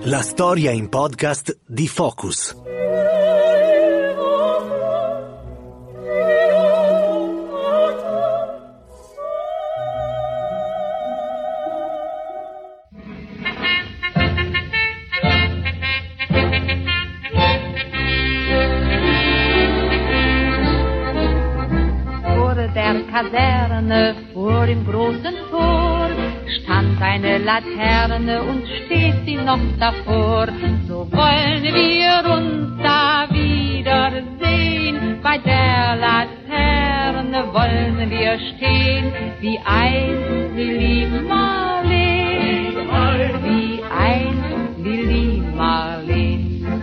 La storia in podcast di Focus. Vor der Kaserne, vor dem großen Tor, stand eine Laterne und steht sie noch davor. So wollen wir uns da wiedersehen, bei der Laterne wollen wir stehen, wie einst Lili Marleen, wie einst Lili Marleen.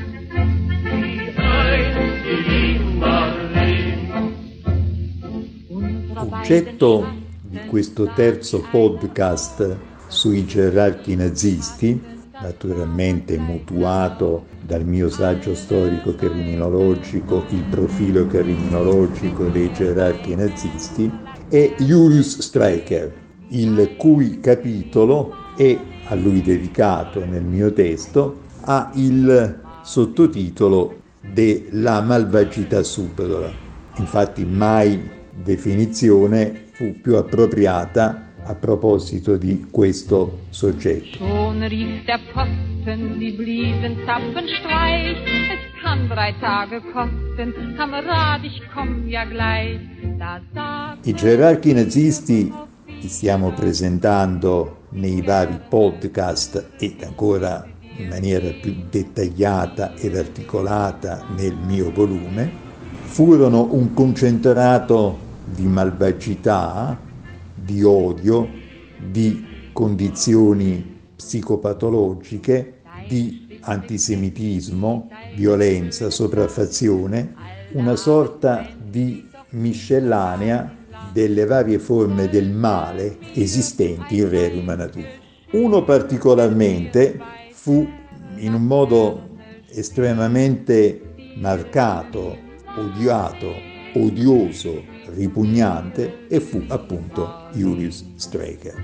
L'oggetto di questo terzo podcast sui gerarchi nazisti, naturalmente mutuato dal mio saggio storico criminologico, il profilo criminologico dei gerarchi nazisti, è Julius Streicher, il cui capitolo è a lui dedicato nel mio testo, ha il sottotitolo della malvagità subdola. Infatti mai definizione fu più appropriata a proposito di questo soggetto. Schon rief der Posten, sie blieben Zapfenstreich. Es kann 3 Tage kosten, Kamerad, ich komm ja gleich. I gerarchi nazisti li stiamo presentando nei vari podcast ed ancora in maniera più dettagliata ed articolata nel mio volume. Furono un concentrato di malvagità, di odio, di condizioni psicopatologiche, di antisemitismo, violenza, sopraffazione, una sorta di miscellanea delle varie forme del male esistenti in rerum natura. Uno particolarmente fu in un modo estremamente marcato, odiato, odioso, ripugnante, e fu appunto Julius Streicher.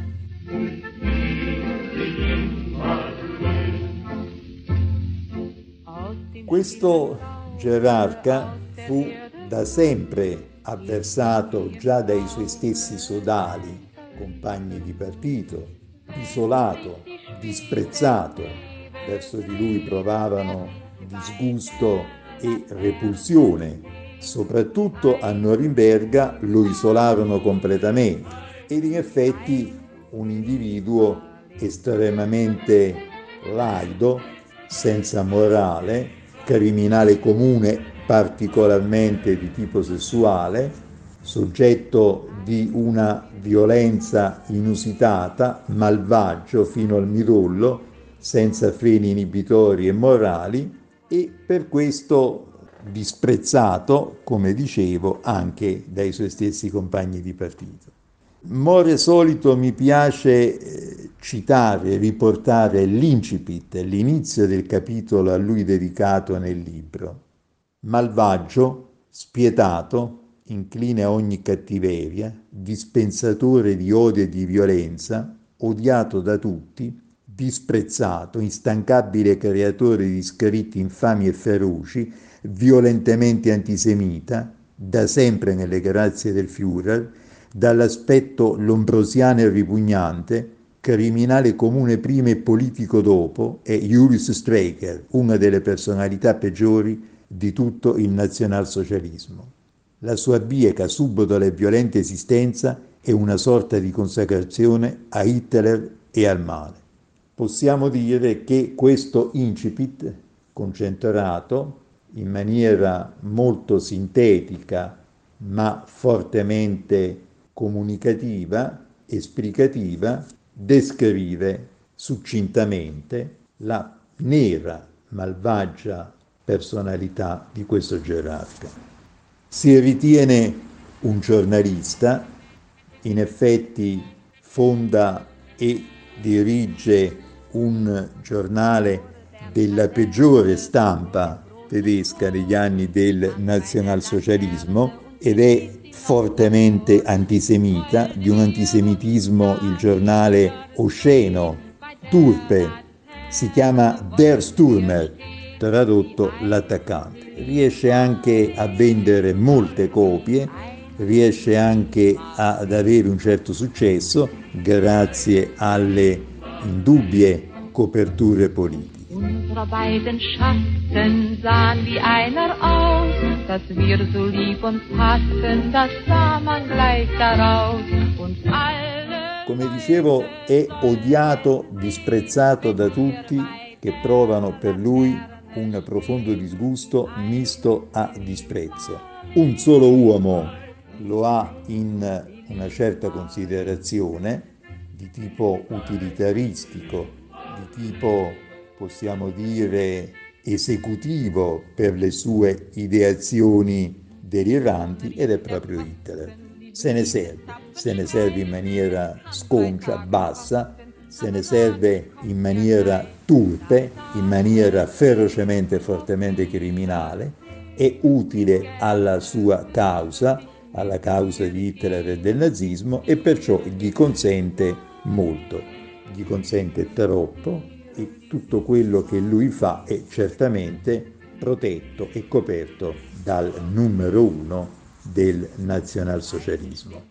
Questo gerarca fu da sempre avversato già dai suoi stessi sodali, compagni di partito, isolato, disprezzato. Verso di lui provavano disgusto e repulsione. Soprattutto a Norimberga lo isolarono completamente ed in effetti un individuo estremamente laido, senza morale, criminale comune particolarmente di tipo sessuale, soggetto di una violenza inusitata, malvagio fino al midollo, senza freni inibitori e morali, e per questo disprezzato, come dicevo, anche dai suoi stessi compagni di partito. More solito mi piace citare, riportare l'incipit, l'inizio del capitolo a lui dedicato nel libro. Malvagio, spietato, incline a ogni cattiveria, dispensatore di odio e di violenza, odiato da tutti, disprezzato, instancabile creatore di scritti infami e feroci, violentemente antisemita, da sempre nelle grazie del Führer, dall'aspetto lombrosiano e ripugnante, criminale comune prima e politico dopo, è Julius Streicher, una delle personalità peggiori di tutto il nazionalsocialismo. La sua bieca, subdola e violenta esistenza è una sorta di consacrazione a Hitler e al male. Possiamo dire che questo incipit, concentrato in maniera molto sintetica ma fortemente comunicativa, esplicativa, descrive succintamente la nera, malvagia personalità di questo gerarca. Si ritiene un giornalista, in effetti fonda e dirige un giornale della peggiore stampa tedesca negli anni del nazionalsocialismo ed è fortemente antisemita, di un antisemitismo, il giornale, osceno, turpe, si chiama Der Stürmer, tradotto l'attaccante. Riesce anche a vendere molte copie, riesce anche ad avere un certo successo grazie alle indubbie coperture politiche. Unsere beiden Schatten sahen wie einer aus, dass wir so lieb uns hatten, das sah man gleich daraus. Und alle... Come dicevo, è odiato, disprezzato da tutti che provano per lui un profondo disgusto misto a disprezzo. Un solo uomo lo ha in una certa considerazione, di tipo utilitaristico, di tipo, possiamo dire, esecutivo per le sue ideazioni deliranti, ed è proprio Hitler. Se ne serve in maniera sconcia, bassa, se ne serve in maniera turpe, in maniera ferocemente e fortemente criminale, è utile alla sua causa, alla causa di Hitler e del nazismo, e perciò gli consente molto, gli consente troppo, e tutto quello che lui fa è certamente protetto e coperto dal numero uno del nazionalsocialismo.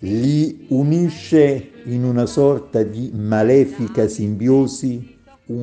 Li unisce in una sorta di malefica simbiosi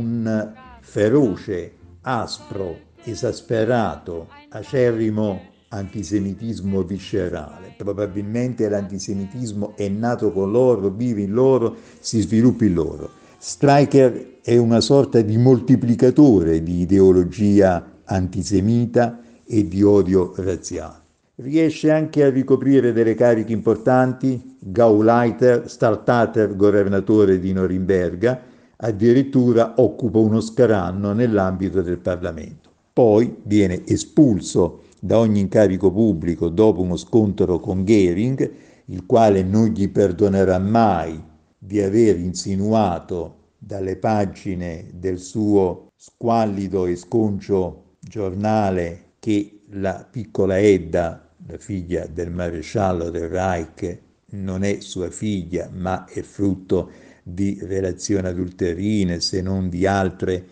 un feroce, aspro, esasperato, acerrimo antisemitismo viscerale. Probabilmente l'antisemitismo è nato con loro, vive in loro, si sviluppa in loro. Stryker è una sorta di moltiplicatore di ideologia antisemita e di odio razziale. Riesce anche a ricoprire delle cariche importanti, Gauleiter, Statthalter, governatore di Norimberga, addirittura occupa uno scranno nell'ambito del Parlamento. Poi viene espulso da ogni incarico pubblico dopo uno scontro con Goering, il quale non gli perdonerà mai di aver insinuato dalle pagine del suo squallido e sconcio giornale che la piccola Edda, la figlia del maresciallo del Reich, non è sua figlia, ma è frutto di relazioni adulterine, se non di altre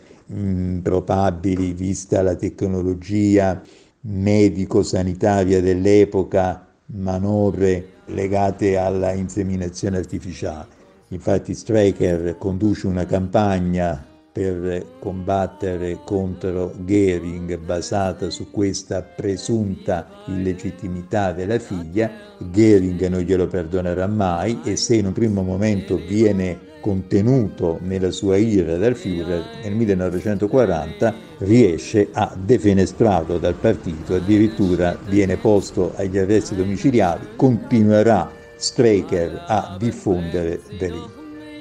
improbabili, vista la tecnologia medico-sanitaria dell'epoca, manovre legate alla inseminazione artificiale. Infatti Stryker conduce una campagna per combattere contro Goering basata su questa presunta illegittimità della figlia. Goering non glielo perdonerà mai, e se in un primo momento viene contenuto nella sua ira dal Führer, nel 1940 riesce a defenestrarlo dal partito, addirittura viene posto agli arresti domiciliari. Continuerà Stryker a diffondere veleno.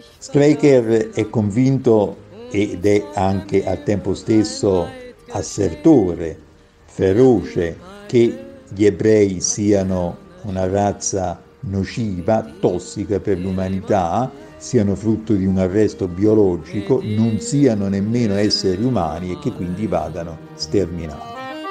Stryker è convinto ed è anche al tempo stesso assertore feroce che gli ebrei siano una razza nociva, tossica per l'umanità, siano frutto di un arresto biologico, non siano nemmeno esseri umani e che quindi vadano sterminati.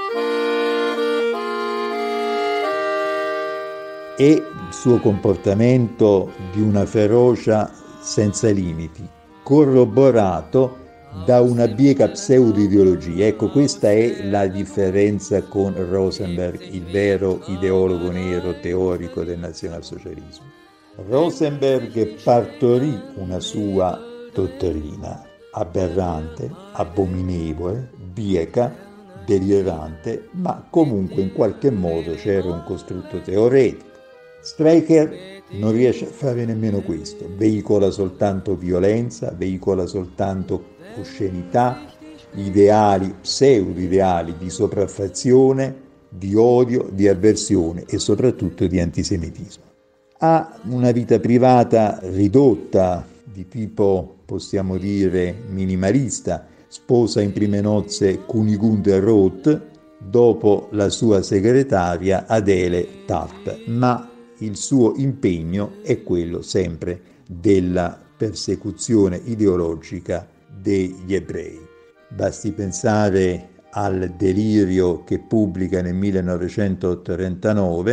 E il suo comportamento di una ferocia senza limiti, corroborato da una bieca pseudo-ideologia. Ecco, questa è la differenza con Rosenberg, il vero ideologo nero teorico del nazionalsocialismo. Rosenberg partorì una sua dottrina aberrante, abominevole, bieca, delirante, ma comunque in qualche modo c'era un costrutto teoretico. Stryker non riesce a fare nemmeno questo, veicola soltanto violenza, veicola soltanto oscenità, ideali, pseudo-ideali di sopraffazione, di odio, di avversione e soprattutto di antisemitismo. Ha una vita privata ridotta, di tipo, possiamo dire, minimalista. Sposa in prime nozze Kunigunde Roth dopo la sua segretaria Adele Tapp, ma il suo impegno è quello sempre della persecuzione ideologica degli ebrei. Basti pensare al Delirio che pubblica nel 1939,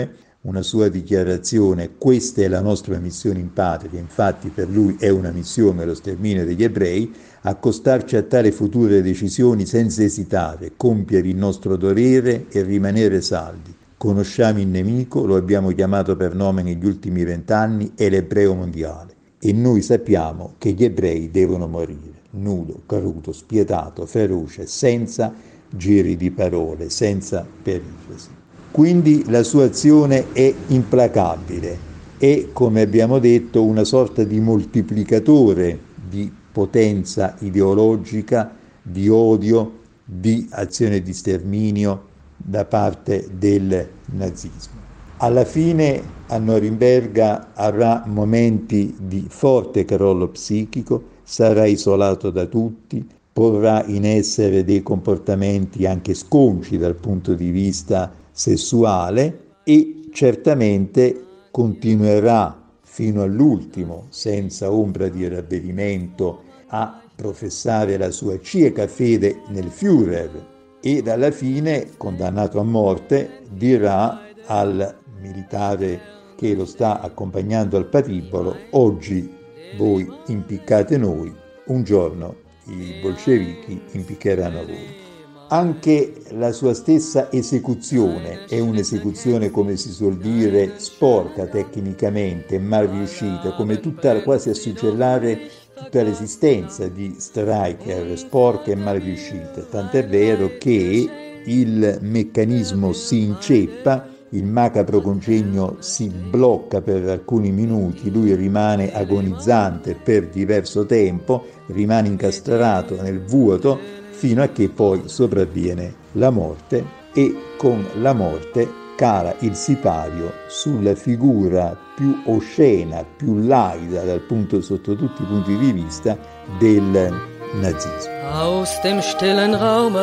una sua dichiarazione: questa è la nostra missione in patria, infatti per lui è una missione lo sterminio degli ebrei, accostarci a tale future decisioni senza esitare, compiere il nostro dovere e rimanere saldi. Conosciamo il nemico, lo abbiamo chiamato per nome negli ultimi 20 anni, è l'ebreo mondiale. E noi sappiamo che gli ebrei devono morire, nudo, crudo, spietato, feroce, senza giri di parole, senza perifrasi. Quindi la sua azione è implacabile, è, come abbiamo detto, una sorta di moltiplicatore di potenza ideologica, di odio, di azione di sterminio da parte del nazismo. Alla fine a Norimberga avrà momenti di forte crollo psichico, sarà isolato da tutti, porrà in essere dei comportamenti anche sconci dal punto di vista sessuale e certamente continuerà fino all'ultimo, senza ombra di ravvedimento, a professare la sua cieca fede nel Führer ed alla fine, condannato a morte, dirà al militare che lo sta accompagnando al patibolo: oggi voi impiccate noi, un giorno i bolscevichi impiccheranno voi. Anche la sua stessa esecuzione è un'esecuzione, come si suol dire, sporca tecnicamente, mal riuscita, come quasi a suggellare tutta l'esistenza di Stryker, sporca e mal riuscita. Tant'è vero che il meccanismo si inceppa, il macabro congegno si blocca per alcuni minuti, lui rimane agonizzante per diverso tempo, rimane incastrato nel vuoto, fino a che poi sopravviene la morte e con la morte cala il sipario sulla figura più oscena, più laida sotto tutti i punti di vista del nazismo. Aus dem stillen Raume,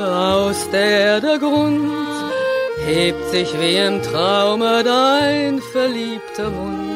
aus der Grund, hebt sich wie im Traume dein verliebter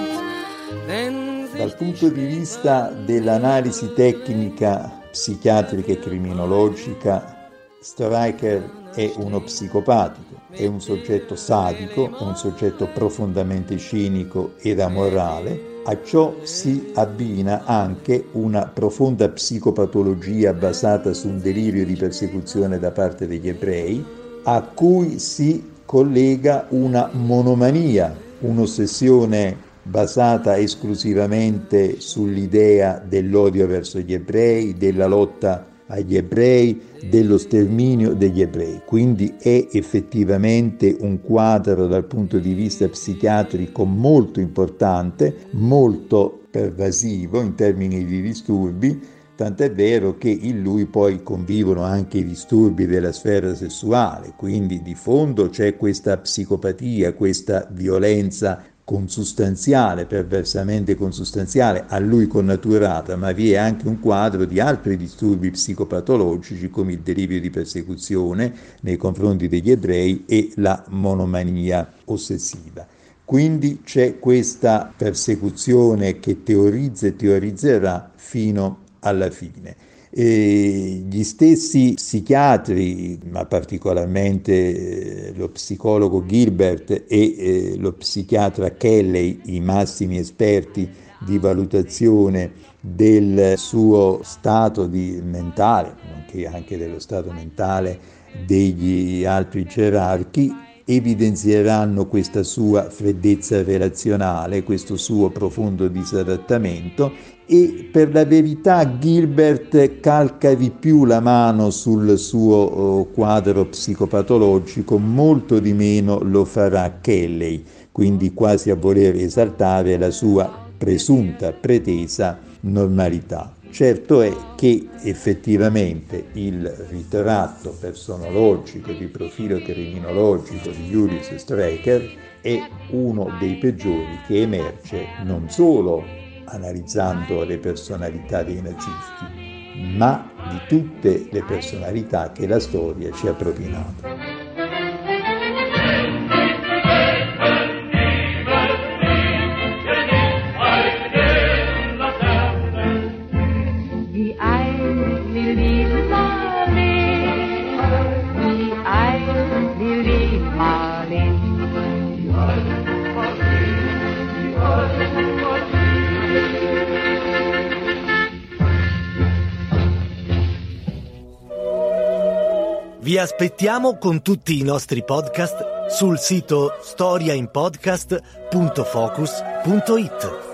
Mund. Dal punto di vista dell'analisi tecnica psichiatrica e criminologica, Stryker è uno psicopatico, è un soggetto sadico, è un soggetto profondamente cinico ed amorale. A ciò si abbina anche una profonda psicopatologia basata su un delirio di persecuzione da parte degli ebrei, a cui si collega una monomania, un'ossessione basata esclusivamente sull'idea dell'odio verso gli ebrei, della lotta agli ebrei, dello sterminio degli ebrei. Quindi è effettivamente un quadro dal punto di vista psichiatrico molto importante, molto pervasivo in termini di disturbi, tant'è vero che in lui poi convivono anche i disturbi della sfera sessuale, quindi di fondo c'è questa psicopatia, questa violenza consustanziale, perversamente consustanziale, a lui connaturata, ma vi è anche un quadro di altri disturbi psicopatologici come il delirio di persecuzione nei confronti degli ebrei e la monomania ossessiva. Quindi c'è questa persecuzione che teorizza e teorizzerà fino alla fine. E gli stessi psichiatri, ma particolarmente lo psicologo Gilbert e lo psichiatra Kelley, i massimi esperti di valutazione del suo stato mentale, nonché anche dello stato mentale degli altri gerarchi, evidenzieranno questa sua freddezza relazionale, questo suo profondo disadattamento, e per la verità Gilbert calca di più la mano sul suo quadro psicopatologico, molto di meno lo farà Kelley, quindi quasi a voler esaltare la sua presunta, pretesa normalità. Certo è che effettivamente il ritratto personologico, di profilo criminologico di Julius Stryker è uno dei peggiori che emerge non solo analizzando le personalità dei nazisti, ma di tutte le personalità che la storia ci ha propinato. Vi aspettiamo con tutti i nostri podcast sul sito storiainpodcast.focus.it.